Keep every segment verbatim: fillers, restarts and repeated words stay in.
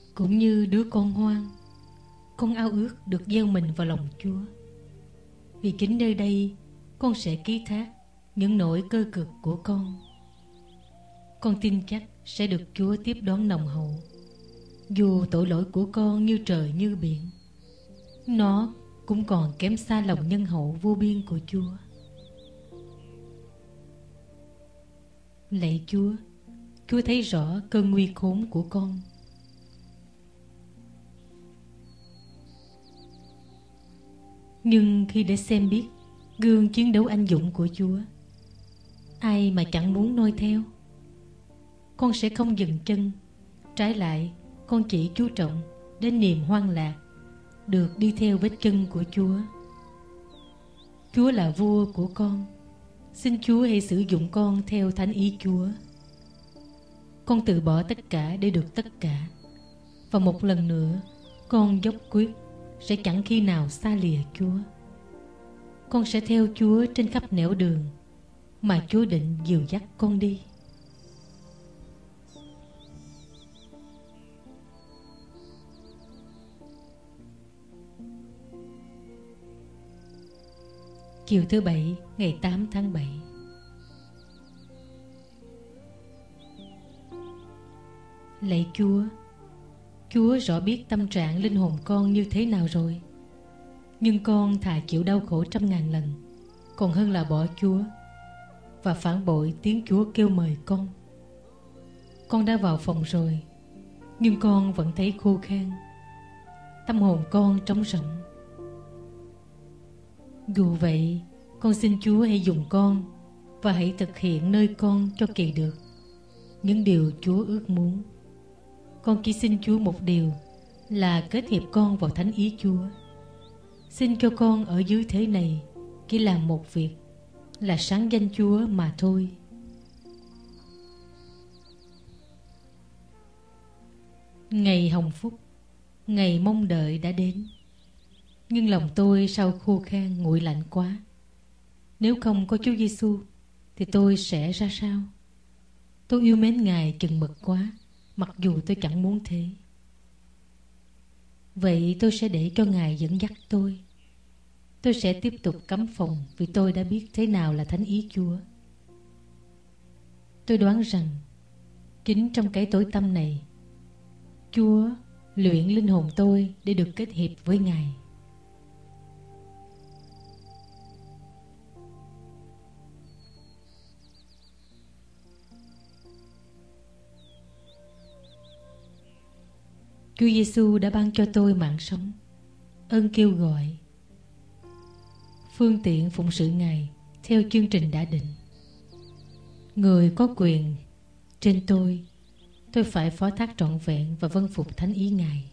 Cũng như đứa con hoang, con ao ước được gieo mình vào lòng Chúa. Vì chính nơi đây con sẽ ký thác những nỗi cơ cực của con. Con tin chắc sẽ được Chúa tiếp đón nồng hậu. Dù tội lỗi của con như trời như biển, nó cũng còn kém xa lòng nhân hậu vô biên của Chúa. Lạy Chúa, Chúa thấy rõ cơn nguy khốn của con. Nhưng khi để xem biết gương chiến đấu anh dũng của Chúa, ai mà chẳng muốn noi theo. Con sẽ không dừng chân. Trái lại, con chỉ chú trọng đến niềm hoan lạc được đi theo vết chân của Chúa. Chúa là vua của con. Xin Chúa hãy sử dụng con theo thánh ý Chúa. Con từ bỏ tất cả để được tất cả. Và một lần nữa, con dốc quyết sẽ chẳng khi nào xa lìa Chúa. Con sẽ theo Chúa trên khắp nẻo đường mà Chúa định dìu dắt con đi. Chiều thứ Bảy, ngày tám tháng bảy. Lạy Chúa, Chúa rõ biết tâm trạng linh hồn con như thế nào rồi. Nhưng con thà chịu đau khổ trăm ngàn lần còn hơn là bỏ Chúa và phản bội tiếng Chúa kêu mời con. Con đã vào phòng rồi, nhưng con vẫn thấy khô khan. Tâm hồn con trống rỗng. Dù vậy, con xin Chúa hãy dùng con và hãy thực hiện nơi con cho kỳ được những điều Chúa ước muốn. Con chỉ xin Chúa một điều là kết hiệp con vào thánh ý Chúa. Xin cho con ở dưới thế này chỉ làm một việc là sáng danh Chúa mà thôi. Ngày hồng phúc, ngày mong đợi đã đến. Nhưng lòng tôi sao khô khan nguội lạnh quá. Nếu không có Chúa Giêsu thì tôi sẽ ra sao? Tôi yêu mến Ngài chừng mực quá, mặc dù tôi chẳng muốn thế. Vậy tôi sẽ để cho Ngài dẫn dắt tôi. Tôi sẽ tiếp tục cấm phòng vì tôi đã biết thế nào là thánh ý Chúa. Tôi đoán rằng chính trong cái tối tăm này, Chúa luyện linh hồn tôi để được kết hiệp với Ngài. Chúa Giêsu đã ban cho tôi mạng sống, ơn kêu gọi, phương tiện phụng sự Ngài theo chương trình đã định. Người có quyền trên tôi, tôi phải phó thác trọn vẹn và vâng phục thánh ý Ngài.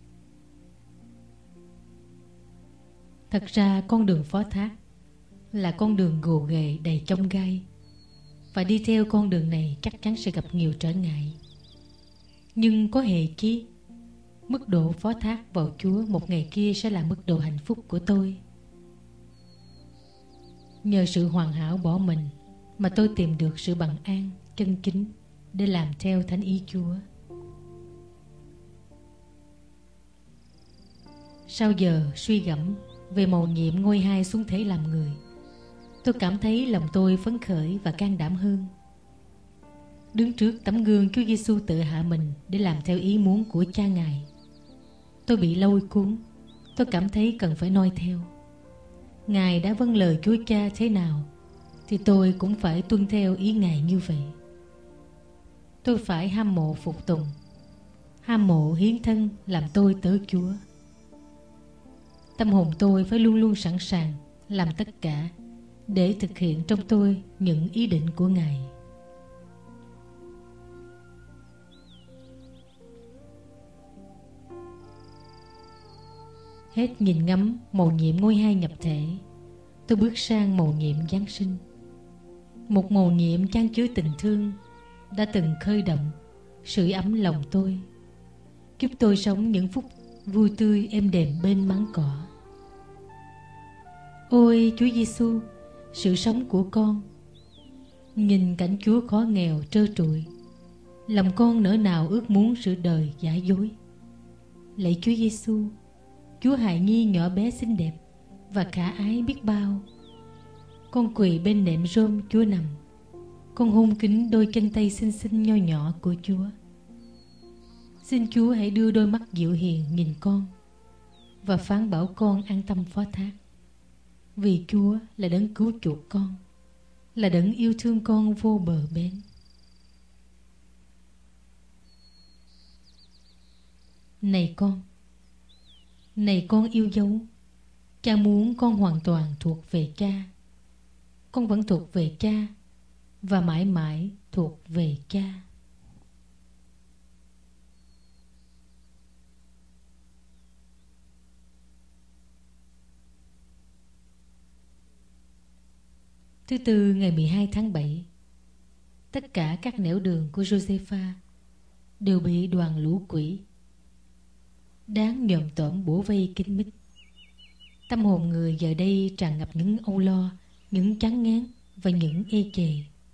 Thật ra con đường phó thác là con đường gồ ghề đầy chông gai, và đi theo con đường này chắc chắn sẽ gặp nhiều trở ngại. Nhưng có hề chi, mức độ phó thác vào Chúa một ngày kia sẽ là mức độ hạnh phúc của tôi. Nhờ sự hoàn hảo bỏ mình mà tôi tìm được sự bằng an chân chính để làm theo thánh ý Chúa. Sau giờ suy gẫm về mầu nhiệm ngôi hai xuống thế làm người, tôi cảm thấy lòng tôi phấn khởi và can đảm hơn. Đứng trước tấm gương Chúa Giêsu tự hạ mình để làm theo ý muốn của Cha Ngài, tôi bị lôi cuốn. Tôi cảm thấy cần phải noi theo. Ngài đã vâng lời Chúa Cha thế nào thì tôi cũng phải tuân theo ý Ngài như vậy. Tôi phải ham mộ phục tùng, ham mộ hiến thân làm tôi tớ Chúa. Tâm hồn tôi phải luôn luôn sẵn sàng làm tất cả để thực hiện trong tôi những ý định của Ngài. Hết nhìn ngắm mầu nhiệm ngôi hai nhập thể, tôi bước sang mầu nhiệm Giáng sinh. Một mầu nhiệm chan chứa tình thương đã từng khơi động, sưởi ấm lòng tôi, giúp tôi sống những phút vui tươi êm đềm bên máng cỏ. Ôi Chúa Giêsu, sự sống của con! Nhìn cảnh Chúa khó nghèo trơ trụi, lòng con nỡ nào ước muốn sự đời giả dối. Lạy Chúa Giêsu, Chúa hài nhi nhỏ bé xinh đẹp và khả ái biết bao, con quỳ bên nệm rơm Chúa nằm, con hôn kính đôi chân tay xinh xinh nho nhỏ của Chúa. Xin Chúa hãy đưa đôi mắt dịu hiền nhìn con và phán bảo con an tâm phó thác, vì Chúa là đấng cứu chuộc con, là đấng yêu thương con vô bờ bến. Này con, này con yêu dấu, cha muốn con hoàn toàn thuộc về cha. Con vẫn thuộc về cha và mãi mãi thuộc về cha. Thứ tư ngày mười hai tháng bảy, tất cả các nẻo đường của Josepha đều bị đoàn lũ quỷ đáng nhòm tổm bủa vây kín mít. Tâm hồn người giờ đây tràn ngập những âu lo, những chán ngán và những ê chề.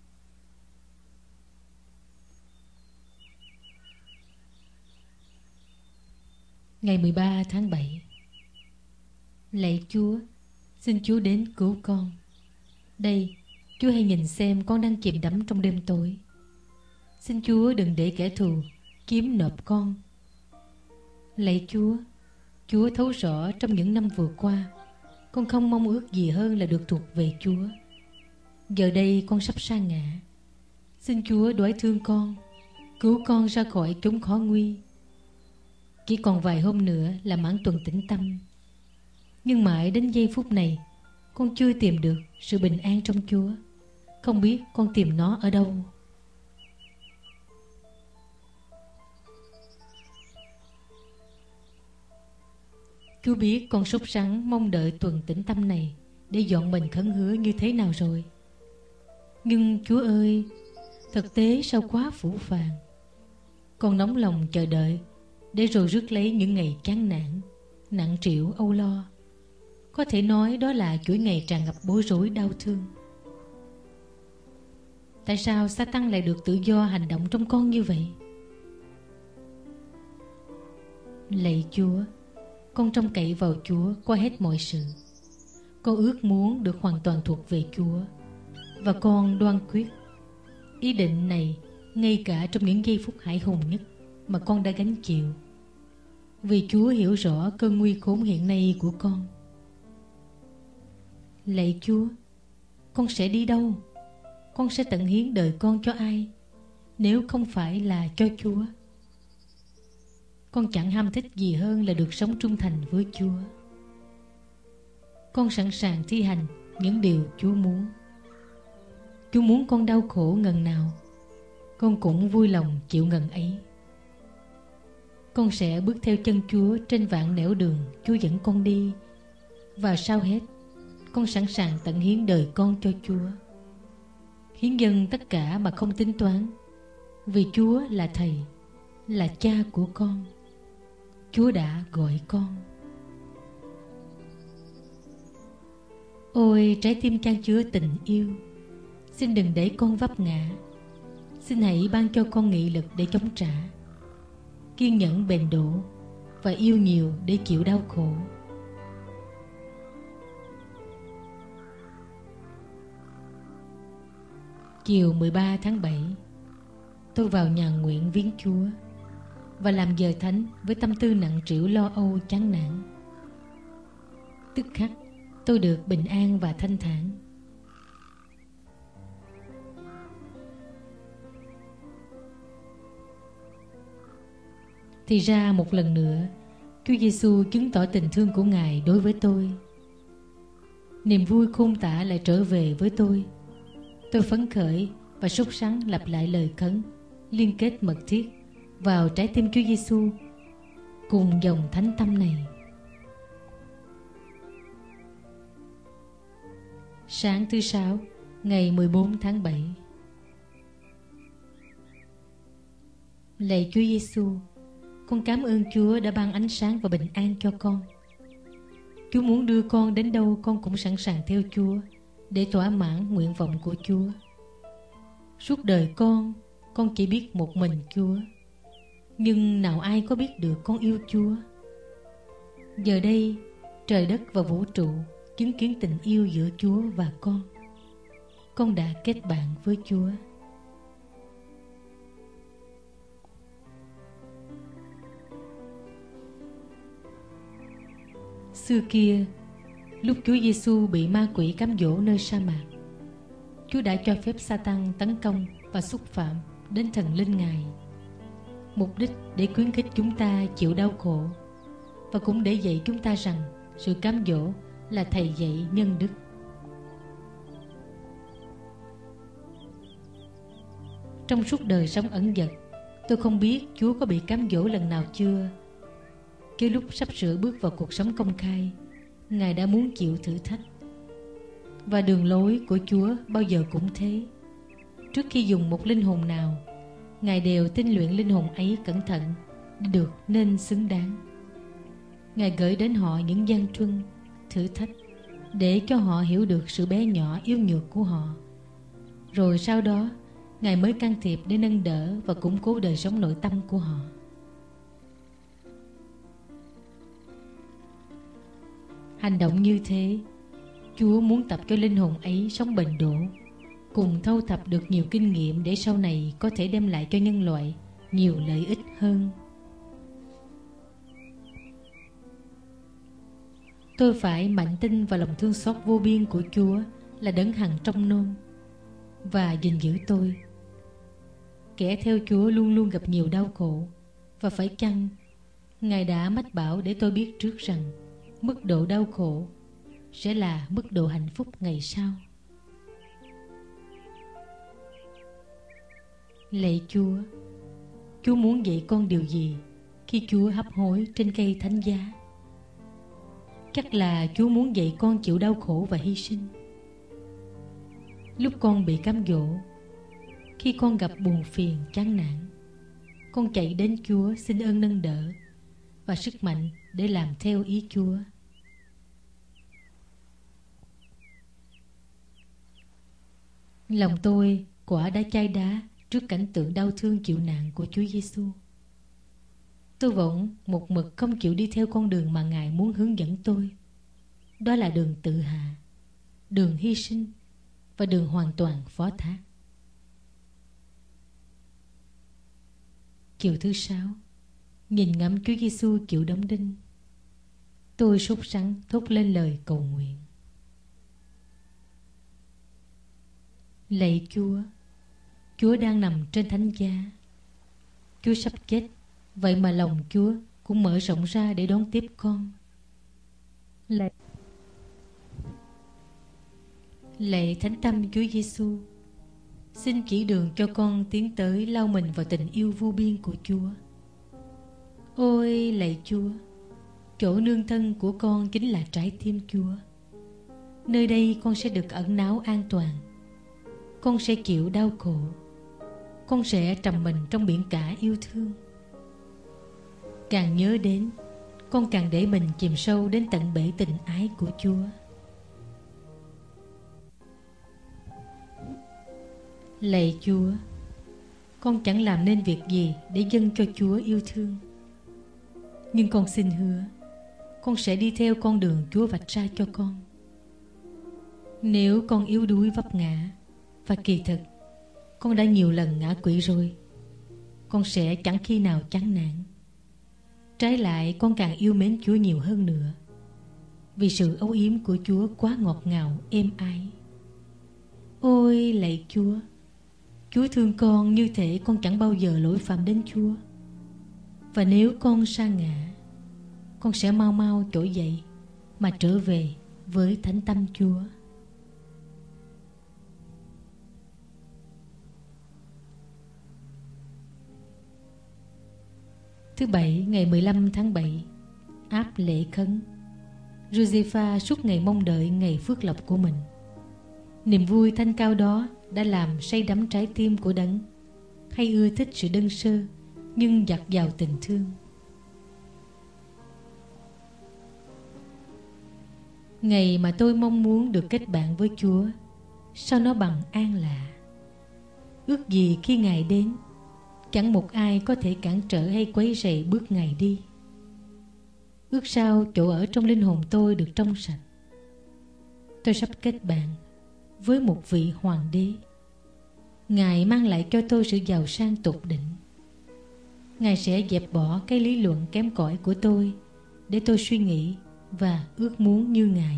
Ngày mười ba tháng bảy, lạy Chúa, xin Chúa đến cứu con. Đây, Chúa hãy nhìn xem con đang chìm đắm trong đêm tối. Xin Chúa đừng để kẻ thù chiếm nộp con. Lạy Chúa, Chúa thấu rõ trong những năm vừa qua, con không mong ước gì hơn là được thuộc về Chúa. Giờ đây con sắp sa ngã. Xin Chúa đoái thương con, cứu con ra khỏi chốn khó nguy. Chỉ còn vài hôm nữa là mãn tuần tĩnh tâm, nhưng mãi đến giây phút này, con chưa tìm được sự bình an trong Chúa. Không biết con tìm nó ở đâu. Chúa biết con sốt sắng mong đợi tuần tĩnh tâm này để dọn mình khấn hứa như thế nào rồi. Nhưng Chúa ơi, thực tế sao quá phũ phàng. Con nóng lòng chờ đợi để rồi rước lấy những ngày chán nản, nặng trĩu âu lo. Có thể nói đó là chuỗi ngày tràn ngập bối rối đau thương. Tại sao Sa-tan lại được tự do hành động trong con như vậy? Lạy Chúa, con trông cậy vào Chúa qua hết mọi sự. Con ước muốn được hoàn toàn thuộc về Chúa, và con đoan quyết ý định này ngay cả trong những giây phút hãi hùng nhất mà con đã gánh chịu. Vì Chúa hiểu rõ cơn nguy khốn hiện nay của con. Lạy Chúa, con sẽ đi đâu? Con sẽ tận hiến đời con cho ai nếu không phải là cho Chúa? Con chẳng ham thích gì hơn là được sống trung thành với Chúa. Con sẵn sàng thi hành những điều Chúa muốn. Chúa muốn con đau khổ ngần nào, con cũng vui lòng chịu ngần ấy. Con sẽ bước theo chân Chúa trên vạn nẻo đường Chúa dẫn con đi. Và sau hết, con sẵn sàng tận hiến đời con cho Chúa, hiến dâng tất cả mà không tính toán, vì Chúa là Thầy, là Cha của con. Chúa đã gọi con. Ôi trái tim chan chứa tình yêu, xin đừng để con vấp ngã. Xin hãy ban cho con nghị lực để chống trả, kiên nhẫn bền độ và yêu nhiều để chịu đau khổ. Chiều mười ba tháng bảy, tôi vào nhà nguyện viếng Chúa và làm giờ thánh với tâm tư nặng trĩu lo âu chán nản. Tức khắc tôi được bình an và thanh thản. Thì ra một lần nữa, Chúa Giêsu chứng tỏ tình thương của Ngài đối với tôi. Niềm vui khôn tả lại trở về với tôi. Tôi phấn khởi và sốt sắng lặp lại lời khấn liên kết mật thiết vào trái tim Chúa Giêsu cùng dòng thánh tâm này. Sáng thứ Sáu, ngày mười bốn tháng bảy. Lạy Chúa Giêsu, con cảm ơn Chúa đã ban ánh sáng và bình an cho con. Chúa muốn đưa con đến đâu con cũng sẵn sàng theo Chúa để thỏa mãn nguyện vọng của Chúa. Suốt đời con, con chỉ biết một mình Chúa. Nhưng nào ai có biết được con yêu Chúa? Giờ đây, trời đất và vũ trụ chứng kiến tình yêu giữa Chúa và con. Con đã kết bạn với Chúa. Xưa kia, lúc Chúa Giêsu bị ma quỷ cám dỗ nơi sa mạc, Chúa đã cho phép Sa-tan tấn công và xúc phạm đến thần linh Ngài, mục đích để khuyến khích chúng ta chịu đau khổ, và cũng để dạy chúng ta rằng sự cám dỗ là thầy dạy nhân đức. Trong suốt đời sống ẩn dật, tôi không biết Chúa có bị cám dỗ lần nào chưa. Cái lúc sắp sửa bước vào cuộc sống công khai, Ngài đã muốn chịu thử thách. Và đường lối của Chúa bao giờ cũng thế. Trước khi dùng một linh hồn nào, Ngài đều tinh luyện linh hồn ấy cẩn thận để được nên xứng đáng. Ngài gửi đến họ những gian truân, thử thách để cho họ hiểu được sự bé nhỏ yếu nhược của họ. Rồi sau đó, Ngài mới can thiệp để nâng đỡ và củng cố đời sống nội tâm của họ. Hành động như thế, Chúa muốn tập cho linh hồn ấy sống bền đổ, cùng thâu thập được nhiều kinh nghiệm để sau này có thể đem lại cho nhân loại nhiều lợi ích hơn. Tôi phải mạnh tin vào lòng thương xót vô biên của Chúa là đấng hằng trông nom và gìn giữ tôi. Kẻ theo Chúa luôn luôn gặp nhiều đau khổ, và phải chăng Ngài đã mách bảo để tôi biết trước rằng mức độ đau khổ sẽ là mức độ hạnh phúc ngày sau. Lạy Chúa, Chúa muốn dạy con điều gì khi Chúa hấp hối trên cây thánh giá? Chắc là Chúa muốn dạy con chịu đau khổ và hy sinh. Lúc con bị cám dỗ, khi con gặp buồn phiền, chán nản, con chạy đến Chúa xin ơn nâng đỡ và sức mạnh để làm theo ý Chúa. Lòng tôi quả đã chai đá trước cảnh tượng đau thương chịu nạn của Chúa Giêsu. Tôi vẫn một mực không chịu đi theo con đường mà Ngài muốn hướng dẫn tôi. Đó là đường tự hạ, đường hy sinh và đường hoàn toàn phó thác. Chiều thứ sáu, nhìn ngắm Chúa Giêsu chịu đóng đinh, tôi sốt sắng thốt lên lời cầu nguyện. Lạy Chúa, Chúa đang nằm trên thánh giá. Chúa sắp chết, vậy mà lòng Chúa cũng mở rộng ra để đón tiếp con. Lạy Lạy Thánh Tâm Chúa Giêsu, xin chỉ đường cho con tiến tới lau mình vào tình yêu vô biên của Chúa. Ôi lạy Chúa, chỗ nương thân của con chính là trái tim Chúa. Nơi đây con sẽ được ẩn náu an toàn. Con sẽ chịu đau khổ. Con sẽ trầm mình trong biển cả yêu thương. Càng nhớ đến, con càng để mình chìm sâu đến tận bể tình ái của Chúa. Lạy Chúa, con chẳng làm nên việc gì để dâng cho Chúa yêu thương. Nhưng con xin hứa, con sẽ đi theo con đường Chúa vạch ra cho con. Nếu con yếu đuối vấp ngã, và kỳ thực con đã nhiều lần ngã quỵ rồi, con sẽ chẳng khi nào chán nản. Trái lại, con càng yêu mến Chúa nhiều hơn nữa, vì sự âu yếm của Chúa quá ngọt ngào êm ái. Ôi lạy Chúa, Chúa thương con như thể con chẳng bao giờ lỗi phạm đến Chúa. Và nếu con sa ngã, con sẽ mau mau trỗi dậy mà trở về với thánh tâm Chúa. Thứ Bảy, ngày mười lăm tháng bảy, áp lễ khấn. Josefa suốt ngày mong đợi ngày phước lộc của mình. Niềm vui thanh cao đó đã làm say đắm trái tim của đấng hay ưa thích sự đơn sơ nhưng dạt dào tình thương. Ngày mà tôi mong muốn được kết bạn với Chúa, sao nó bằng an lạ. Ước gì khi Ngài đến, chẳng một ai có thể cản trở hay quấy rầy bước Ngài đi. Ước sao chỗ ở trong linh hồn tôi được trong sạch. Tôi sắp kết bạn với một vị hoàng đế. Ngài mang lại cho tôi sự giàu sang tột đỉnh. Ngài sẽ dẹp bỏ cái lý luận kém cỏi của tôi để tôi suy nghĩ và ước muốn như Ngài.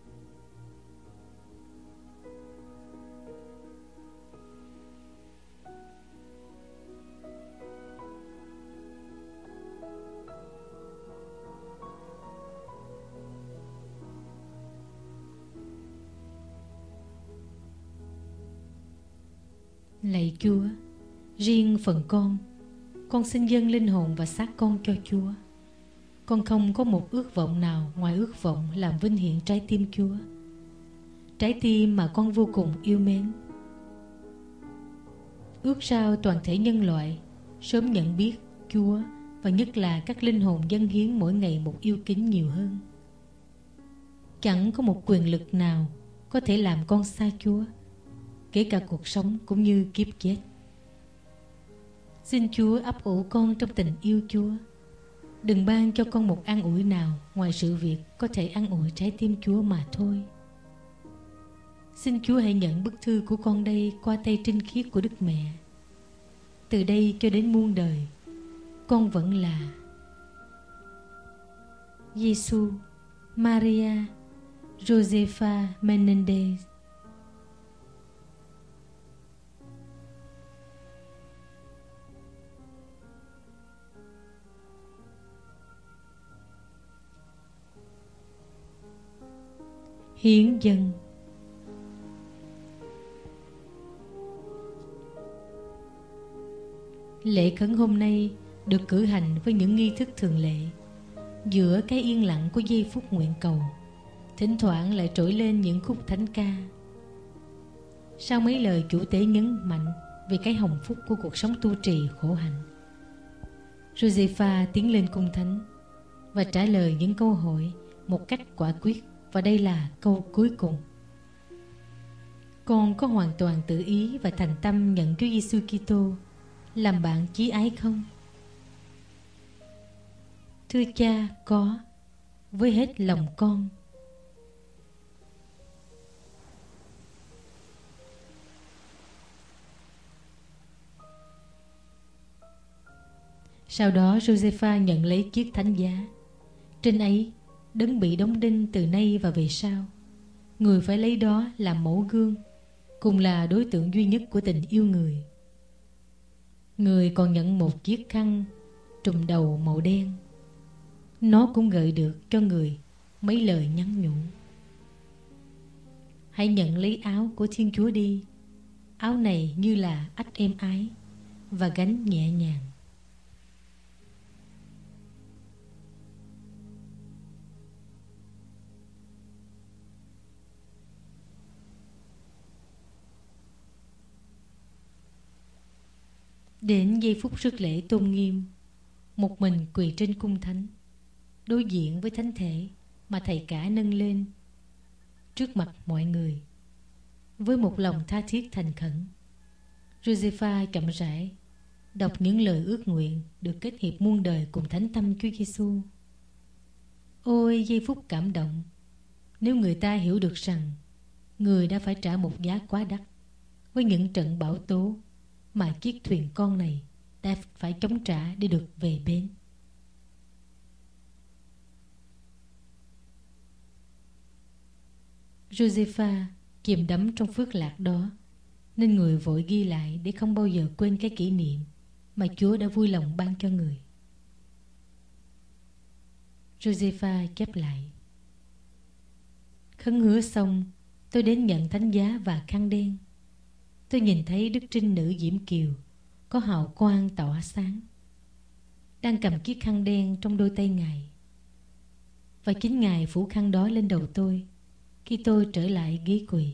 Lạy Chúa, riêng phần con, con xin dâng linh hồn và xác con cho Chúa. Con không có một ước vọng nào ngoài ước vọng làm vinh hiển trái tim Chúa, trái tim mà con vô cùng yêu mến. Ước sao toàn thể nhân loại sớm nhận biết Chúa, và nhất là các linh hồn dâng hiến mỗi ngày một yêu kính nhiều hơn. Chẳng có một quyền lực nào có thể làm con xa Chúa, kể cả cuộc sống cũng như kiếp chết. Xin Chúa ấp ủ con trong tình yêu Chúa. Đừng ban cho con một an ủi nào ngoài sự việc có thể an ủi trái tim Chúa mà thôi. Xin Chúa hãy nhận bức thư của con đây qua tay trinh khiết của Đức Mẹ. Từ đây cho đến muôn đời, con vẫn là Giêsu Maria Josefa Menendez. Hiến dâng. Lễ khấn hôm nay được cử hành với những nghi thức thường lệ, giữa cái yên lặng của giây phút nguyện cầu. Thỉnh thoảng lại trỗi lên những khúc thánh ca. Sau mấy lời chủ tế nhấn mạnh về cái hồng phúc của cuộc sống tu trì khổ hạnh, Josefa tiến lên cung thánh và trả lời những câu hỏi một cách quả quyết. Và đây là câu cuối cùng: con có hoàn toàn tự ý và thành tâm nhận Chúa Giêsu Kitô làm bạn chí ái không? Thưa Cha, có, với hết lòng con. Sau đó Josefa nhận lấy chiếc thánh giá. Trên ấy Đấng bị đóng đinh từ nay và về sau, người phải lấy đó làm mẫu gương, cùng là đối tượng duy nhất của tình yêu người. Người còn nhận một chiếc khăn trùm đầu màu đen. Nó cũng gợi được cho người mấy lời nhắn nhủ: hãy nhận lấy áo của Thiên Chúa đi. Áo này như là ách êm ái và gánh nhẹ nhàng. Đến giây phút rước lễ tôn nghiêm, một mình quỳ trên cung thánh, đối diện với thánh thể mà thầy cả nâng lên trước mặt mọi người, với một lòng tha thiết thành khẩn, Josefa chậm rãi đọc những lời ước nguyện được kết hiệp muôn đời cùng thánh tâm Chúa Giêsu. Ôi giây phút cảm động, nếu người ta hiểu được rằng người đã phải trả một giá quá đắt với những trận bão tố mà chiếc thuyền con này đã phải chống trả để được về bến. Josefa chìm đắm trong phước lạc đó, nên người vội ghi lại để không bao giờ quên cái kỷ niệm mà Chúa đã vui lòng ban cho người. Josefa chép lại: khấn hứa xong, tôi đến nhận thánh giá và khăn đen. Tôi nhìn thấy Đức Trinh Nữ Diễm Kiều có hào quang tỏa sáng, đang cầm chiếc khăn đen trong đôi tay Ngài. Và chính Ngài phủ khăn đó lên đầu tôi khi tôi trở lại ghế quỳ.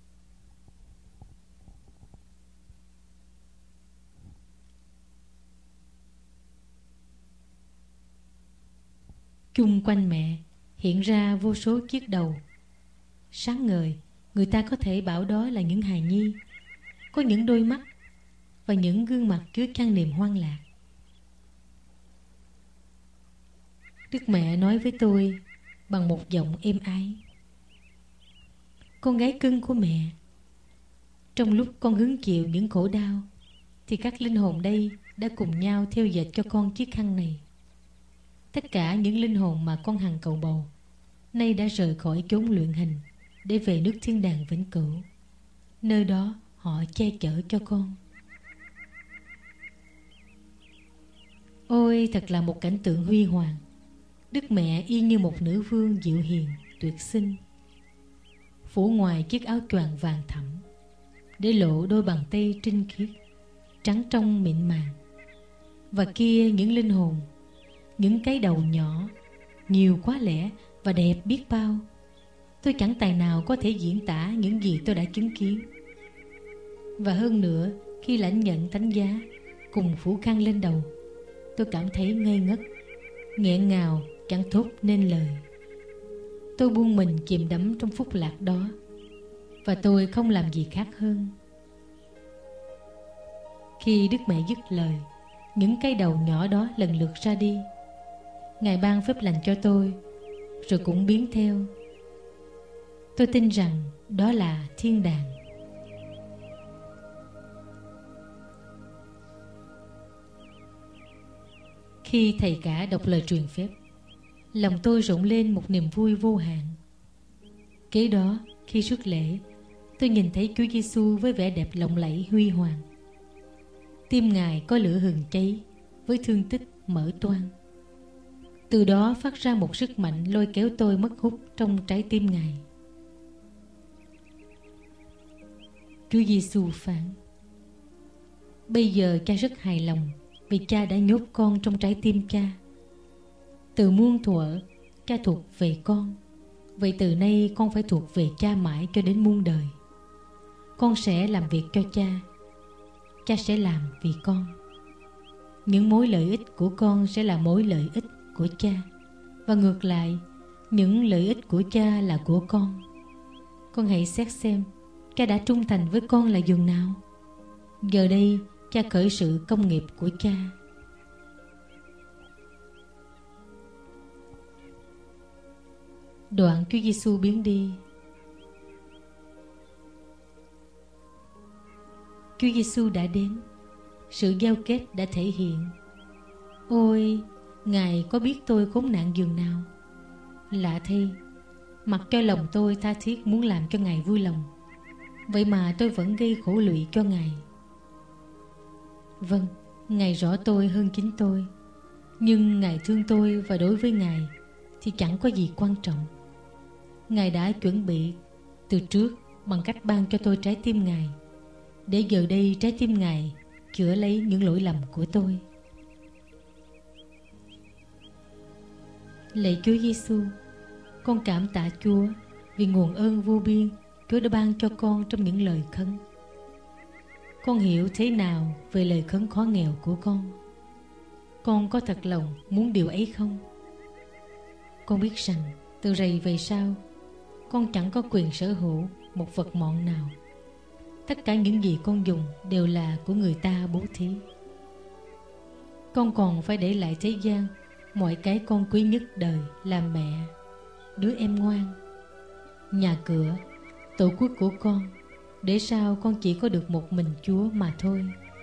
Chung quanh mẹ hiện ra vô số chiếc đầu sáng ngời. Người ta có thể bảo đó là những hài nhi, có những đôi mắt và những gương mặt chứa chan niềm hoang lạc. Đức Mẹ nói với tôi bằng một giọng êm ái: con gái cưng của mẹ, trong lúc con hứng chịu những khổ đau thì các linh hồn đây đã cùng nhau theo dệt cho con chiếc khăn này. Tất cả những linh hồn mà con hằng cầu bầu nay đã rời khỏi chốn luyện hình để về nước thiên đàng vĩnh cửu. Nơi đó họ che chở cho con. Ôi, thật là một cảnh tượng huy hoàng. Đức Mẹ y như một nữ vương dịu hiền, tuyệt xinh, phủ ngoài chiếc áo choàng vàng thẫm để lộ đôi bàn tay trinh khiết, trắng trong mịn màng. Và kia những linh hồn, những cái đầu nhỏ, nhiều quá lẽ và đẹp biết bao. Tôi chẳng tài nào có thể diễn tả những gì tôi đã chứng kiến. Và hơn nữa, khi lãnh nhận thánh giá cùng phủ khăn lên đầu, tôi cảm thấy ngây ngất, nghẹn ngào, chẳng thốt nên lời. Tôi buông mình chìm đắm trong phúc lạc đó, và tôi không làm gì khác hơn. Khi Đức Mẹ dứt lời, những cái đầu nhỏ đó lần lượt ra đi. Ngài ban phép lành cho tôi, rồi cũng biến theo. Tôi tin rằng đó là thiên đàng. Khi thầy cả đọc lời truyền phép, lòng tôi rộn lên một niềm vui vô hạn. Kế đó, khi rước lễ, tôi nhìn thấy Chúa Giêsu với vẻ đẹp lộng lẫy huy hoàng. Tim Ngài có lửa hừng cháy với thương tích mở toang. Từ đó phát ra một sức mạnh lôi kéo tôi mất hút trong trái tim Ngài. Chúa Giêsu phán: bây giờ cha rất hài lòng vì cha đã nhốt con trong trái tim cha. Từ muôn thuở, cha thuộc về con. Vậy từ nay con phải thuộc về cha mãi cho đến muôn đời. Con sẽ làm việc cho cha, cha sẽ làm vì con. Những mối lợi ích của con sẽ là mối lợi ích của cha, và ngược lại, những lợi ích của cha là của con. Con hãy xét xem cha đã trung thành với con là dường nào. Giờ đây cha khởi sự công nghiệp của cha. Đoạn Chúa Giêsu biến đi. Chúa Giêsu đã đến. Sự giao kết đã thể hiện. Ôi, Ngài có biết tôi khốn nạn dường nào. Lạ thay, mặc cho lòng tôi tha thiết muốn làm cho Ngài vui lòng, vậy mà tôi vẫn gây khổ lụy cho Ngài. Vâng, Ngài rõ tôi hơn chính tôi, nhưng Ngài thương tôi, và đối với Ngài thì chẳng có gì quan trọng. Ngài đã chuẩn bị từ trước bằng cách ban cho tôi trái tim Ngài, để giờ đây trái tim Ngài chữa lấy những lỗi lầm của tôi. Lạy Chúa Giêsu, con cảm tạ Chúa vì nguồn ơn vô biên Chúa đã ban cho con trong những lời khấn. Con hiểu thế nào về lời khấn khó nghèo của con. Con có thật lòng muốn điều ấy không? Con biết rằng từ rày về sau, con chẳng có quyền sở hữu một vật mọn nào. Tất cả những gì con dùng đều là của người ta bố thí. Con còn phải để lại thế gian mọi cái con quý nhất đời là mẹ, đứa em ngoan, nhà cửa, tổ quốc của con, để sao con chỉ có được một mình Chúa mà thôi.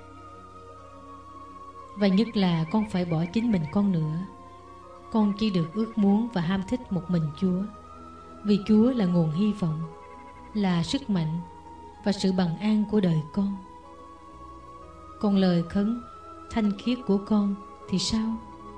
Và nhất là con phải bỏ chính mình con nữa. Con chỉ được ước muốn và ham thích một mình Chúa, vì Chúa là nguồn hy vọng, là sức mạnh và sự bằng an của đời con. Còn lời khấn thanh khiết của con thì sao?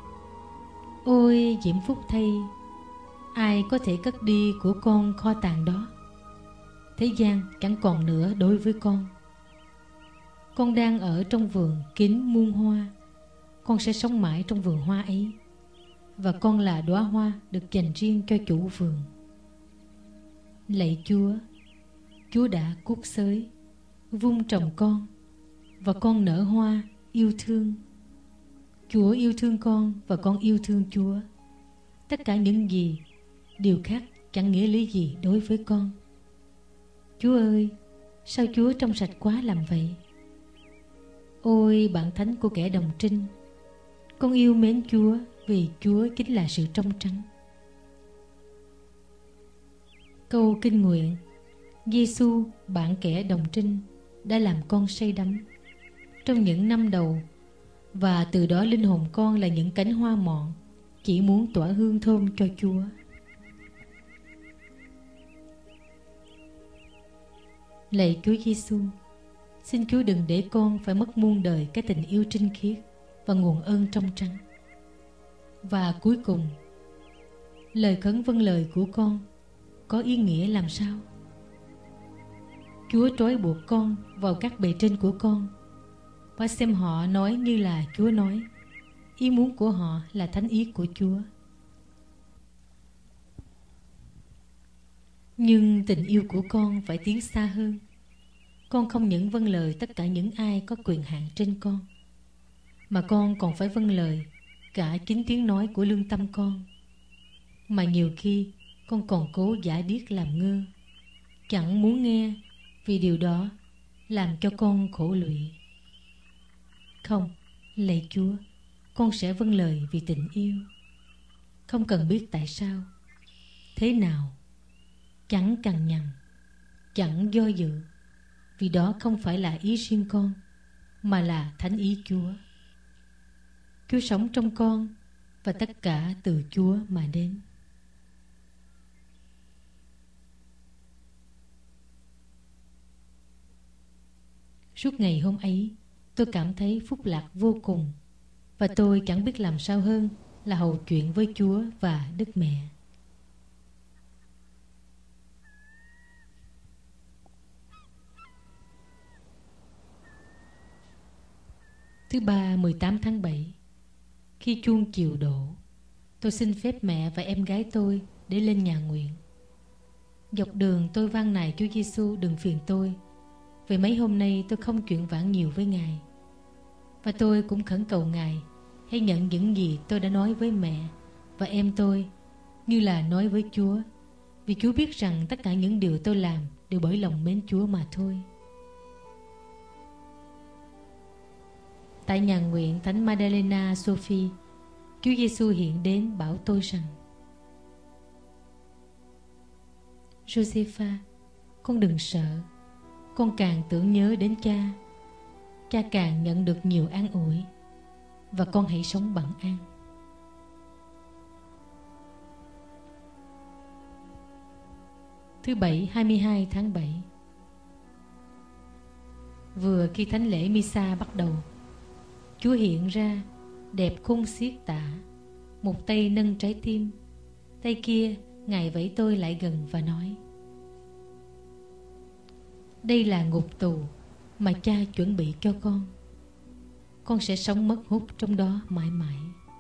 Ôi diễm phúc thay, ai có thể cất đi của con kho tàng đó? Thế gian chẳng còn nữa đối với con. Con đang ở trong vườn kín muôn hoa. Con sẽ sống mãi trong vườn hoa ấy, và con là đóa hoa được dành riêng cho chủ vườn. Lạy Chúa, Chúa đã cuốc xới, vun trồng con, và con nở hoa yêu thương. Chúa yêu thương con và con yêu thương Chúa. Tất cả những gì, điều khác chẳng nghĩa lý gì đối với con. Chúa ơi, sao Chúa trong sạch quá làm vậy? Ôi bạn thánh của kẻ đồng trinh, con yêu mến Chúa vì Chúa chính là sự trong trắng. Câu kinh nguyện Giêsu, bạn kẻ đồng trinh, đã làm con say đắm trong những năm đầu, và từ đó linh hồn con là những cánh hoa mọn, chỉ muốn tỏa hương thơm cho Chúa. Lạy Chúa Giêsu, xin Chúa đừng để con phải mất muôn đời cái tình yêu trinh khiết và nguồn ơn trong trắng. Và cuối cùng, lời khấn vâng lời của con có ý nghĩa làm sao? Chúa trói buộc con vào các bề trên của con, và xem họ nói như là Chúa nói. Ý muốn của họ là thánh ý của Chúa. Nhưng tình yêu của con phải tiến xa hơn. Con không những vâng lời tất cả những ai có quyền hạn trên con, mà con còn phải vâng lời cả chính tiếng nói của lương tâm con. Mà nhiều khi con còn cố giả điếc làm ngơ, chẳng muốn nghe, vì điều đó làm cho con khổ lụy. Không, lạy Chúa, con sẽ vâng lời vì tình yêu. Không cần biết tại sao, thế nào, chẳng cằn nhằn, chẳng do dự, vì đó không phải là ý riêng con, mà là thánh ý Chúa. Chúa sống trong con, và tất cả từ Chúa mà đến. Suốt ngày hôm ấy, tôi cảm thấy phúc lạc vô cùng, và tôi chẳng biết làm sao hơn là hầu chuyện với Chúa và Đức Mẹ. Thứ ba, mười tám tháng bảy, khi chuông chiều đổ, tôi xin phép mẹ và em gái tôi để lên nhà nguyện. Dọc đường tôi van nài Chúa Giêsu đừng phiền tôi, vì mấy hôm nay tôi không chuyện vãn nhiều với Ngài. Và tôi cũng khẩn cầu Ngài hãy nhận những gì tôi đã nói với mẹ và em tôi như là nói với Chúa, vì Chúa biết rằng tất cả những điều tôi làm đều bởi lòng mến Chúa mà thôi. Tại nhà nguyện Thánh Madalena Sophie, Chúa Giêsu hiện đến bảo tôi rằng: Josepha, con đừng sợ. Con càng tưởng nhớ đến cha, cha càng nhận được nhiều an ủi, và con hãy sống bằng an. Thứ bảy, hai mươi hai tháng bảy. Vừa khi thánh lễ Misa bắt đầu, Chúa hiện ra đẹp khôn xiết tả, một tay nâng trái tim, tay kia Ngài vẫy tôi lại gần và nói: đây là ngục tù mà cha chuẩn bị cho con. Con sẽ sống mất hút trong đó mãi mãi.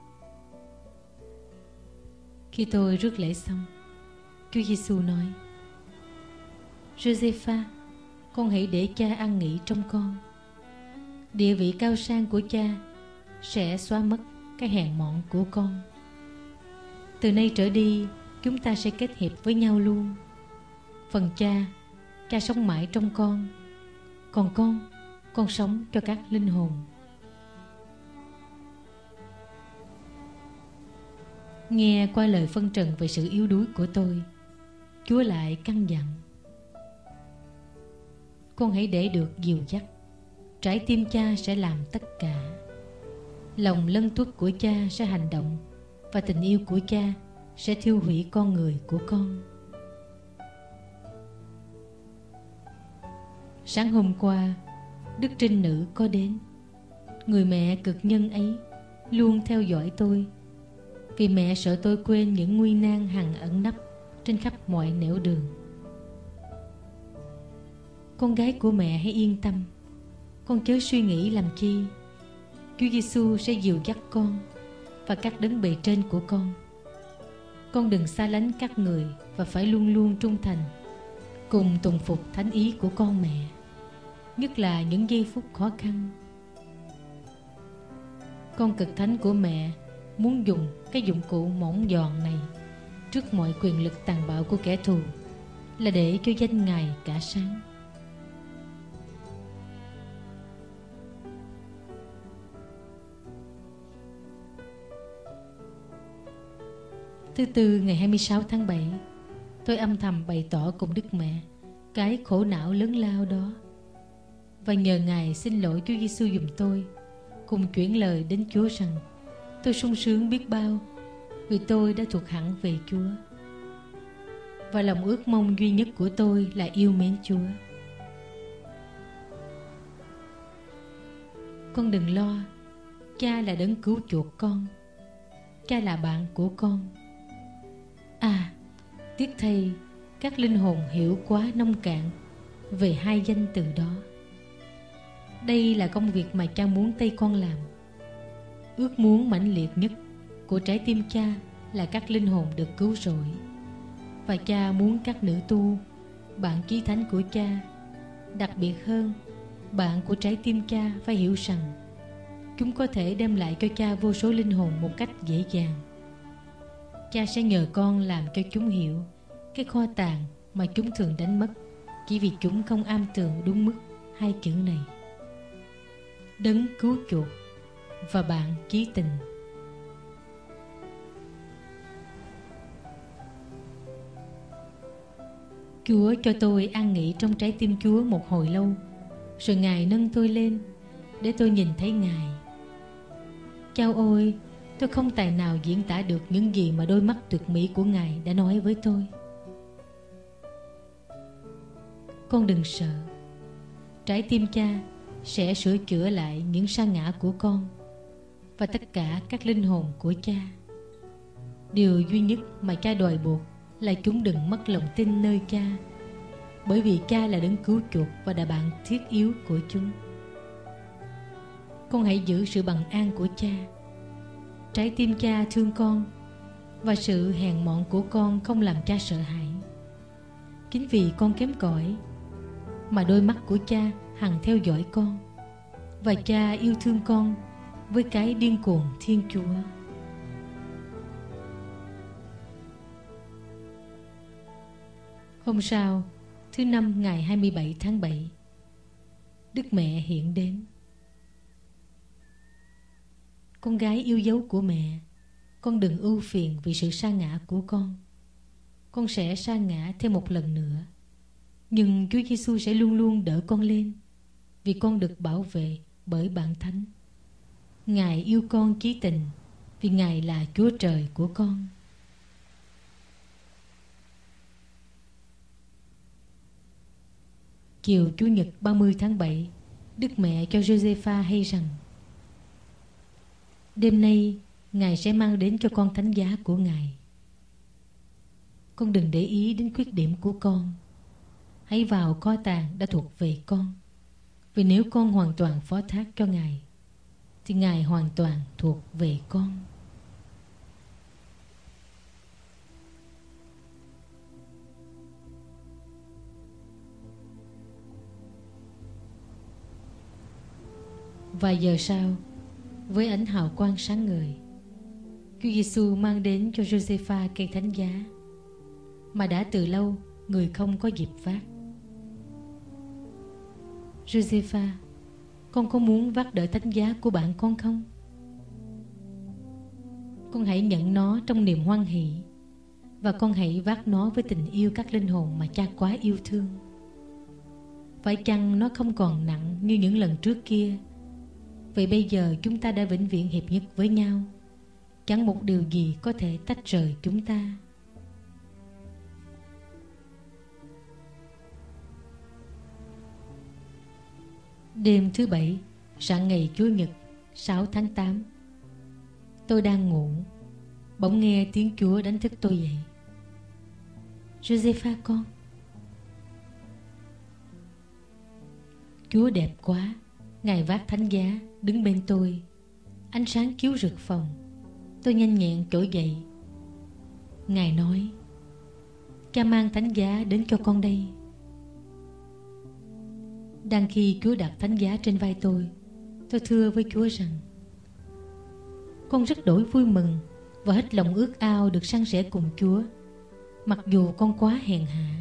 Khi tôi rước lễ xong, Chúa Giêsu nói: Josepha, con hãy để cha an nghỉ trong con. Địa vị cao sang của cha sẽ xóa mất cái hèn mọn của con. Từ nay trở đi, chúng ta sẽ kết hiệp với nhau luôn. Phần cha, cha sống mãi trong con, còn con, con sống cho các linh hồn. Nghe qua lời phân trần về sự yếu đuối của tôi, Chúa lại căn dặn: con hãy để được dìu dắt. Trái tim cha sẽ làm tất cả. Lòng lân tuất của cha sẽ hành động, và tình yêu của cha sẽ thiêu hủy con người của con. Sáng hôm qua, Đức Trinh Nữ có đến. Người mẹ cực nhân ấy luôn theo dõi tôi, vì mẹ sợ tôi quên những nguy nan hằng ẩn nấp trên khắp mọi nẻo đường. Con gái của mẹ hãy yên tâm, con chớ suy nghĩ làm chi. Chúa Giêsu sẽ dìu dắt con và các đấng bề trên của con. Con đừng xa lánh các người, và phải luôn luôn trung thành, cùng tùng phục thánh ý của con mẹ, nhất là những giây phút khó khăn. Con cực thánh của mẹ muốn dùng cái dụng cụ mỏng giòn này trước mọi quyền lực tàn bạo của kẻ thù, là để cho danh Ngài cả sáng. Thứ Tư ngày hai mươi sáu tháng bảy, tôi âm thầm bày tỏ cùng Đức Mẹ cái khổ não lớn lao đó, và nhờ Ngài xin lỗi Chúa Giêsu giùm tôi, cùng chuyển lời đến Chúa rằng tôi sung sướng biết bao vì tôi đã thuộc hẳn về Chúa, và lòng ước mong duy nhất của tôi là yêu mến Chúa. Con đừng lo, Cha là đấng cứu chuộc con. Cha là bạn của con. À, tiếc thay các linh hồn hiểu quá nông cạn về hai danh từ đó. Đây là công việc mà Cha muốn tay con làm. Ước muốn mãnh liệt nhất của trái tim Cha là các linh hồn được cứu rỗi, và Cha muốn các nữ tu, bạn chí thánh của Cha, đặc biệt hơn bạn của trái tim Cha, phải hiểu rằng chúng có thể đem lại cho Cha vô số linh hồn một cách dễ dàng. Cha sẽ nhờ con làm cho chúng hiểu cái kho tàng mà chúng thường đánh mất chỉ vì chúng không am tường đúng mức hai chữ này: đấng cứu chuộc và bạn chí tình. Chúa cho tôi an nghỉ trong trái tim Chúa một hồi lâu, rồi Ngài nâng tôi lên để tôi nhìn thấy Ngài. Chao ôi, tôi không tài nào diễn tả được những gì mà đôi mắt tuyệt mỹ của Ngài đã nói với tôi. Con đừng sợ, trái tim Cha sẽ sửa chữa lại những sa ngã của con và tất cả các linh hồn của Cha. Điều duy nhất mà Cha đòi buộc là chúng đừng mất lòng tin nơi Cha, bởi vì Cha là đấng cứu chuộc và là bạn thiết yếu của chúng. Con hãy giữ sự bằng an của Cha. Trái tim Cha thương con, và sự hèn mọn của con không làm Cha sợ hãi. Chính vì con kém cỏi mà đôi mắt của Cha hằng theo dõi con, và Cha yêu thương con với cái điên cuồng Thiên Chúa. Hôm sau, thứ Năm ngày hai mươi bảy tháng bảy, Đức Mẹ hiện đến. Con gái yêu dấu của mẹ, con đừng ưu phiền vì sự sa ngã của con. Con sẽ sa ngã thêm một lần nữa, nhưng Chúa Giêsu sẽ luôn luôn đỡ con lên, vì con được bảo vệ bởi Bạn Thánh. Ngài yêu con chí tình, vì Ngài là Chúa Trời của con. Chiều Chủ nhật ba mươi tháng bảy, Đức Mẹ cho Josepha hay rằng đêm nay Ngài sẽ mang đến cho con thánh giá của Ngài. Con đừng để ý đến khuyết điểm của con. Hãy vào kho tàng đã thuộc về con, vì nếu con hoàn toàn phó thác cho Ngài thì Ngài hoàn toàn thuộc về con. Vài giờ sau, với ánh hào quang sáng ngời, Chúa Giêsu mang đến cho Josepha cây thánh giá mà đã từ lâu người không có dịp vác. Josepha, con có muốn vác đỡ thánh giá của bạn con không? Con hãy nhận nó trong niềm hoan hỷ, và con hãy vác nó với tình yêu các linh hồn mà Cha quá yêu thương. Phải chăng nó không còn nặng như những lần trước kia? Vậy bây giờ chúng ta đã vĩnh viễn hiệp nhất với nhau. Chẳng một điều gì có thể tách rời chúng ta. Đêm thứ Bảy, rạng ngày Chủ nhật sáu tháng tám, tôi đang ngủ, bỗng nghe tiếng Chúa đánh thức tôi dậy. Josepha con. Chúa đẹp quá. Ngài vác thánh giá đứng bên tôi, ánh sáng chiếu rực phòng. Tôi nhanh nhẹn trỗi dậy. Ngài nói: Cha mang thánh giá đến cho con đây. Đang khi Chúa đặt thánh giá trên vai tôi, tôi thưa với Chúa rằng con rất đổi vui mừng và hết lòng ước ao được san sẻ cùng Chúa, mặc dù con quá hèn hạ.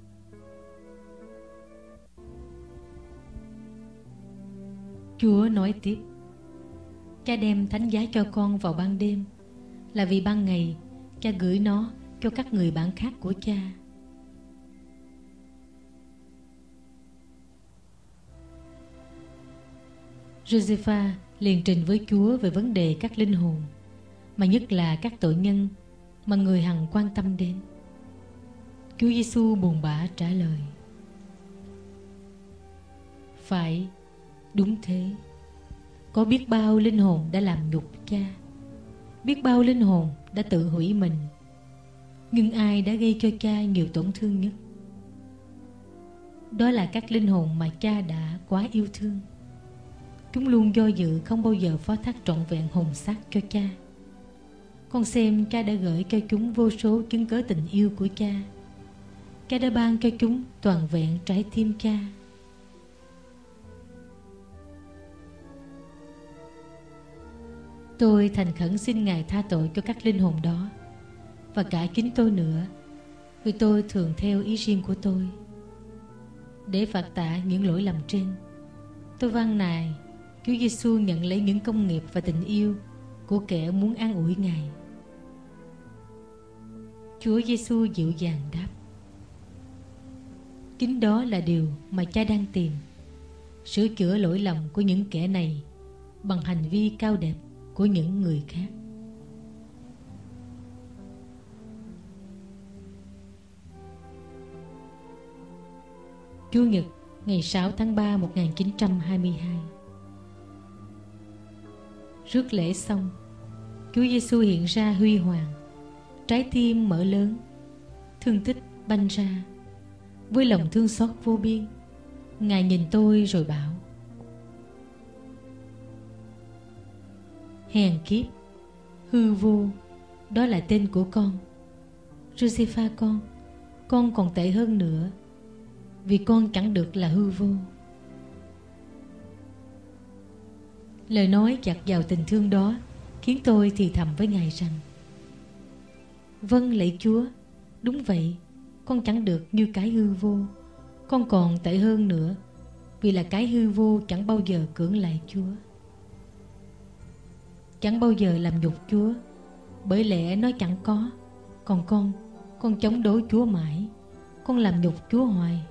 Chúa nói tiếp: Cha đem thánh giá cho con vào ban đêm là vì ban ngày cha gửi nó cho các người bạn khác của cha. Josepha liền trình với Chúa về vấn đề các linh hồn, mà nhất là các tội nhân mà người hằng quan tâm đến. Chúa Giêsu buồn bã trả lời: Phải, đúng thế. Có biết bao linh hồn đã làm nhục cha, biết bao linh hồn đã tự hủy mình, nhưng ai đã gây cho cha nhiều tổn thương nhất? Đó là các linh hồn mà cha đã quá yêu thương. Chúng luôn do dự, không bao giờ phó thác trọn vẹn hồn xác cho cha. Con xem cha đã gửi cho chúng vô số chứng cớ tình yêu của cha. Cha đã ban cho chúng toàn vẹn trái tim cha. Tôi thành khẩn xin Ngài tha tội cho các linh hồn đó, và cả chính tôi nữa, vì tôi thường theo ý riêng của tôi. Để phạt tạ những lỗi lầm trên, tôi van nài Chúa Giêsu nhận lấy những công nghiệp và tình yêu của kẻ muốn an ủi Ngài. Chúa Giêsu dịu dàng đáp: Chính đó là điều mà cha đang tìm, sửa chữa lỗi lầm của những kẻ này bằng hành vi cao đẹp của những người khác. Chủ nhật ngày sáu tháng ba một nghìn chín trăm hai mươi hai. Rước lễ xong, Chúa Giêsu hiện ra huy hoàng, trái tim mở lớn, thương tích banh ra. Với lòng thương xót vô biên, Ngài nhìn tôi rồi bảo: Hèn kiếp, hư vô, đó là tên của con. Josepha con, con còn tệ hơn nữa, vì con chẳng được là hư vô. Lời nói dạt vào tình thương đó khiến tôi thì thầm với Ngài rằng: Vâng lạy Chúa, đúng vậy, con chẳng được như cái hư vô. Con còn tệ hơn nữa, vì là cái hư vô chẳng bao giờ cưỡng lại Chúa, chẳng bao giờ làm nhục Chúa, bởi lẽ nó chẳng có. Còn con, con chống đối Chúa mãi, con làm nhục Chúa hoài.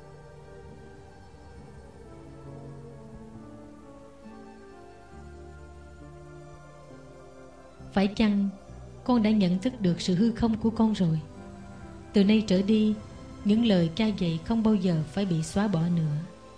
Phải chăng con đã nhận thức được sự hư không của con rồi? Từ nay trở đi, những lời cha dạy không bao giờ phải bị xóa bỏ nữa.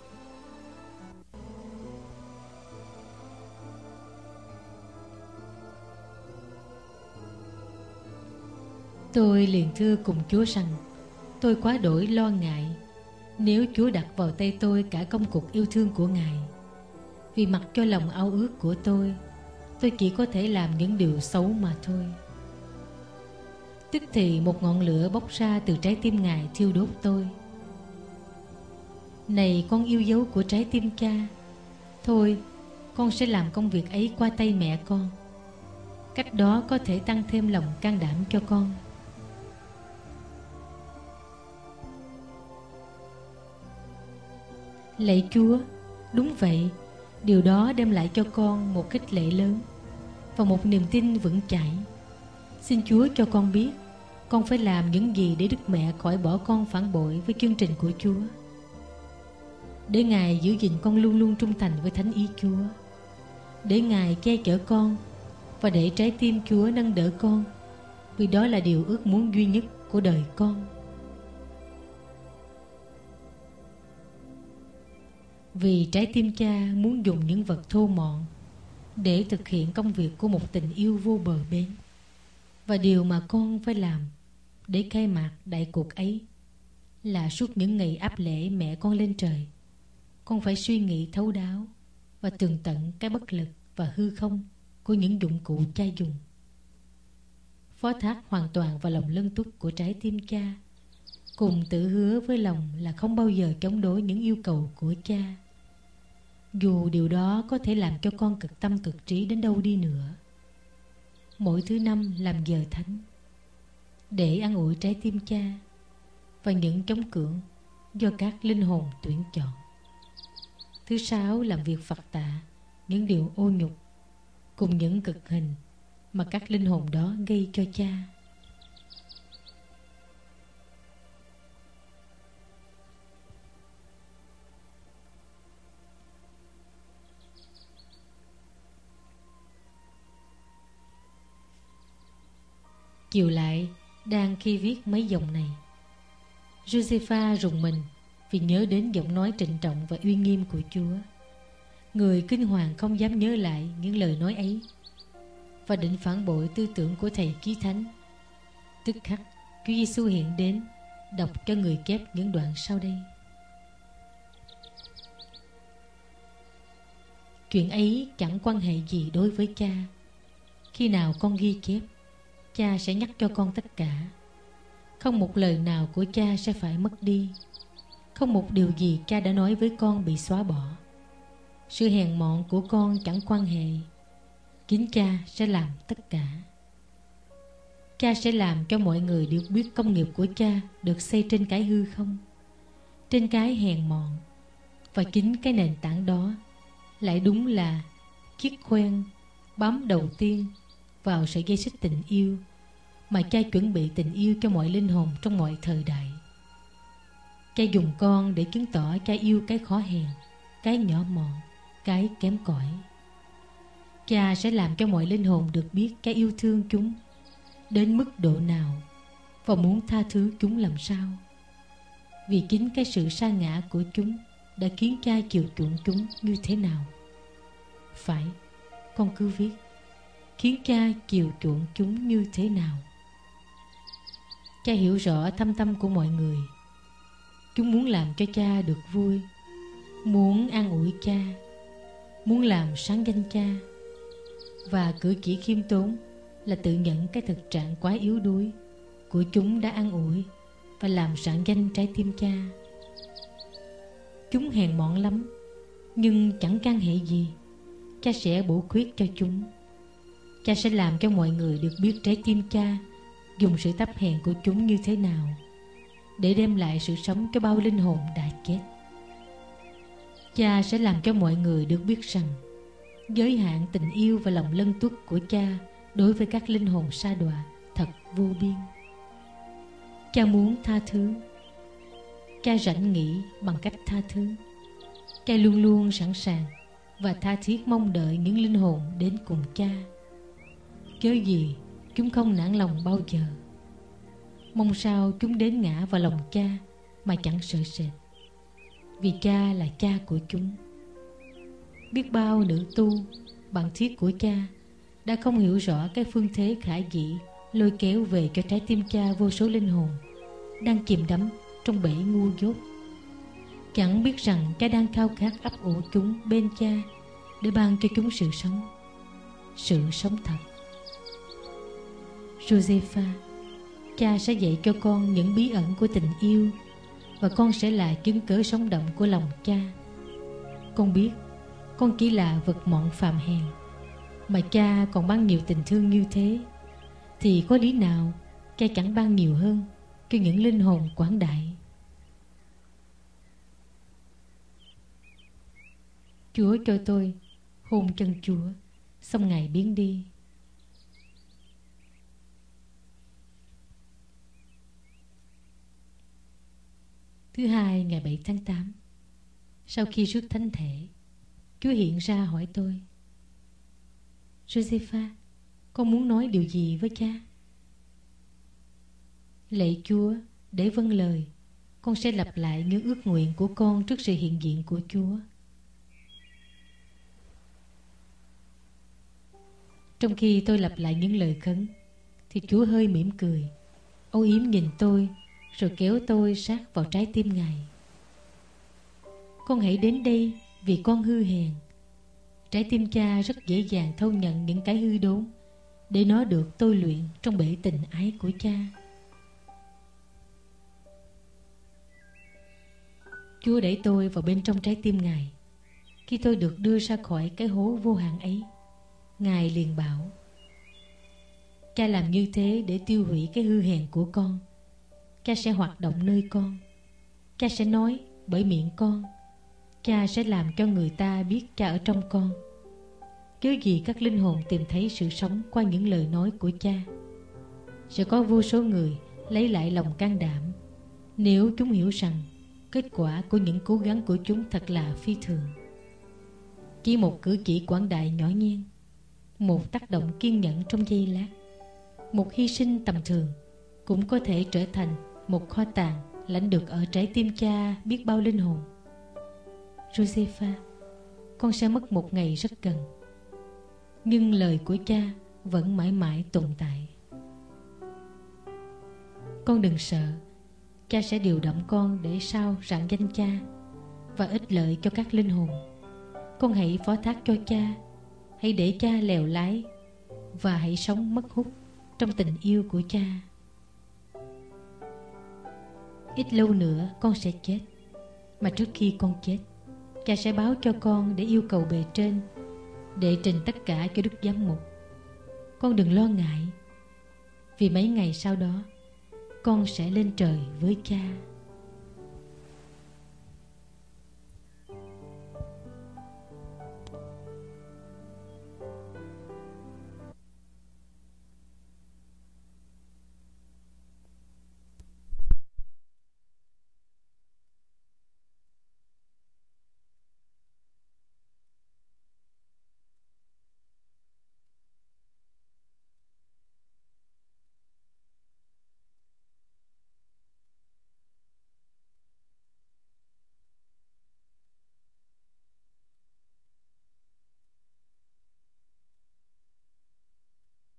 Tôi liền thưa cùng Chúa rằng tôi quá đổi lo ngại nếu Chúa đặt vào tay tôi cả công cuộc yêu thương của Ngài. Vì mặc cho lòng ao ước của tôi, tôi chỉ có thể làm những điều xấu mà thôi. Tức thì một ngọn lửa bốc ra từ trái tim Ngài thiêu đốt tôi. Này con yêu dấu của trái tim cha, thôi con sẽ làm công việc ấy qua tay mẹ con. Cách đó có thể tăng thêm lòng can đảm cho con. Lạy Chúa, đúng vậy, điều đó đem lại cho con một khích lệ lớn và một niềm tin vững chãi. Xin Chúa cho con biết con phải làm những gì để Đức Mẹ khỏi bỏ con phản bội với chương trình của Chúa. Để Ngài giữ gìn con luôn luôn trung thành với thánh ý Chúa. Để Ngài che chở con và để trái tim Chúa nâng đỡ con, vì đó là điều ước muốn duy nhất của đời con. Vì trái tim cha muốn dùng những vật thô mọn để thực hiện công việc của một tình yêu vô bờ bến. Và điều mà con phải làm để khai mạc đại cuộc ấy là suốt những ngày áp lễ mẹ con lên trời, con phải suy nghĩ thấu đáo và tường tận cái bất lực và hư không của những dụng cụ cha dùng. Phó thác hoàn toàn vào lòng lân tuất của trái tim cha, cùng tự hứa với lòng là không bao giờ chống đối những yêu cầu của cha, dù điều đó có thể làm cho con cực tâm cực trí đến đâu đi nữa. Mỗi thứ năm làm giờ thánh để an ủi trái tim cha và những chống cưỡng do các linh hồn tuyển chọn. Thứ sáu làm việc phạt tạ những điều ô nhục cùng những cực hình mà các linh hồn đó gây cho cha. Chiều lại, đang khi viết mấy dòng này, Josepha rùng mình vì nhớ đến giọng nói trịnh trọng và uy nghiêm của Chúa. Người kinh hoàng không dám nhớ lại những lời nói ấy và định phản bội tư tưởng của thầy ký thánh. Tức khắc, Chúa Giêsu hiện đến, đọc cho người kép những đoạn sau đây. Chuyện ấy chẳng quan hệ gì đối với cha. Khi nào con ghi chép, cha sẽ nhắc cho con tất cả. Không một lời nào của cha sẽ phải mất đi. Không một điều gì cha đã nói với con bị xóa bỏ. Sự hèn mọn của con chẳng quan hệ. Chính cha sẽ làm tất cả. Cha sẽ làm cho mọi người được biết công nghiệp của cha được xây trên cái hư không, trên cái hèn mọn. Và chính cái nền tảng đó lại đúng là chiếc khoen bám đầu tiên vào sợi dây xích tình yêu mà cha chuẩn bị tình yêu cho mọi linh hồn trong mọi thời đại. Cha dùng con để chứng tỏ cha yêu cái khó hèn, cái nhỏ mọn, cái kém cỏi. Cha sẽ làm cho mọi linh hồn được biết cha yêu thương chúng đến mức độ nào và muốn tha thứ chúng làm sao. Vì chính cái sự sa ngã của chúng đã khiến cha chiều chuộng chúng như thế nào. Phải, con cứ viết, khiến cha chiều chuộng chúng như thế nào. Cha hiểu rõ thâm tâm của mọi người. Chúng muốn làm cho cha được vui, muốn an ủi cha, muốn làm sáng danh cha. Và cử chỉ khiêm tốn là tự nhận cái thực trạng quá yếu đuối của chúng đã an ủi và làm rạng danh trái tim cha. Chúng hèn mọn lắm, nhưng chẳng can hệ gì. Cha sẽ bổ khuyết cho chúng. Cha sẽ làm cho mọi người được biết trái tim cha dùng sự thấp hèn của chúng như thế nào để đem lại sự sống cho bao linh hồn đã chết. Cha sẽ làm cho mọi người được biết rằng giới hạn tình yêu và lòng lân tuất của cha đối với các linh hồn sa đọa thật vô biên. Cha muốn tha thứ. Cha rảnh nghĩ bằng cách tha thứ. Cha luôn luôn sẵn sàng và tha thiết mong đợi những linh hồn đến cùng cha. Chớ gì chúng không nản lòng bao giờ. Mong sao chúng đến ngã vào lòng cha mà chẳng sợ sệt, vì cha là cha của chúng. Biết bao nữ tu, bạn thiết của cha đã không hiểu rõ cái phương thế khả dĩ lôi kéo về cho trái tim cha vô số linh hồn đang chìm đắm trong bể ngu dốt. Chẳng biết rằng cha đang khao khát ấp ủ chúng bên cha để ban cho chúng sự sống, sự sống thật. Josepha, cha sẽ dạy cho con những bí ẩn của tình yêu, và con sẽ là chứng cớ sống động của lòng cha. Con biết con chỉ là vật mọn phàm hèn, mà cha còn ban nhiều tình thương như thế, thì có lý nào cha chẳng ban nhiều hơn cho những linh hồn quảng đại. Chúa cho tôi hôn chân Chúa, xong Ngài biến đi. Thứ hai, ngày bảy tháng tám, sau khi rước thánh thể, Chúa hiện ra hỏi tôi: Josepha, con muốn nói điều gì với cha? Lạy Chúa, để vâng lời, con sẽ lặp lại những ước nguyện của con trước sự hiện diện của Chúa. Trong khi tôi lặp lại những lời khấn, thì Chúa hơi mỉm cười, âu yếm nhìn tôi, rồi kéo tôi sát vào trái tim Ngài. Con hãy đến đây vì con hư hèn. Trái tim cha rất dễ dàng thâu nhận những cái hư đốn để nó được tôi luyện trong bể tình ái của cha. Chúa đẩy tôi vào bên trong trái tim Ngài. Khi tôi được đưa ra khỏi cái hố vô hạn ấy, Ngài liền bảo: cha làm như thế để tiêu hủy cái hư hèn của con. Cha sẽ hoạt động nơi con. Cha sẽ nói bởi miệng con. Cha sẽ làm cho người ta biết cha ở trong con. Chớ gì các linh hồn tìm thấy sự sống qua những lời nói của cha. Sẽ có vô số người lấy lại lòng can đảm nếu chúng hiểu rằng kết quả của những cố gắng của chúng thật là phi thường. Chỉ một cử chỉ quảng đại nhỏ nhen, một tác động kiên nhẫn trong giây lát, Một hy sinh tầm thường cũng có thể trở thành một kho tàng lãnh được ở trái tim cha biết bao linh hồn. Josefa, con sẽ mất một ngày rất gần, nhưng lời của cha vẫn mãi mãi tồn tại. Con đừng sợ, cha sẽ điều động con để sao rạng danh cha và ích lợi cho các linh hồn. Con hãy phó thác cho cha, hãy để cha lèo lái và hãy sống mất hút trong tình yêu của cha. Ít lâu nữa con sẽ chết, mà trước khi con chết, cha sẽ báo cho con để yêu cầu bề trên để trình tất cả cho Đức Giám mục. Con đừng lo ngại, vì mấy ngày sau đó con sẽ lên trời với cha.